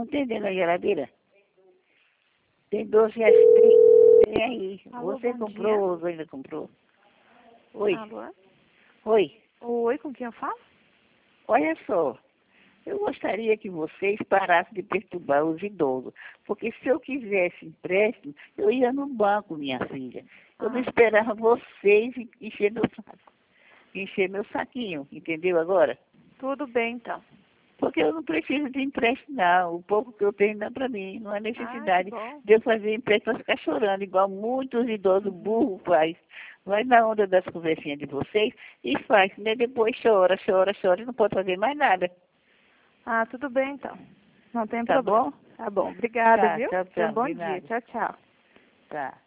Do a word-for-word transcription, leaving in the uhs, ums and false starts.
tem dentro da geladeira? Tem doce reais. Tem, tem aí. Alô, Você bom comprou dia. ou ainda comprou? Oi. Alô? Oi. Oi, com quem eu falo? Olha só. Eu gostaria que vocês parassem de perturbar os idosos. Porque se eu quisesse empréstimo, eu ia no banco, minha filha. Eu não Ah. esperava vocês encher meu saco. Encher meu saquinho, entendeu agora? Tudo bem, então. Porque eu não preciso de empréstimo, não. O pouco que eu tenho dá para mim. Não há Ah, que necessidade bom. de eu fazer empréstimo para ficar chorando, igual muitos idosos burros faz. Vai na onda das conversinhas de vocês e faz, né? Depois chora, chora, chora e não pode fazer mais nada. Ah, tudo bem, então. Não tem Tá problema. bom? Tá bom. Obrigada, Tá, viu? tchau, Tenha um tchau. bom De dia. nada. Tchau, tchau. Tá.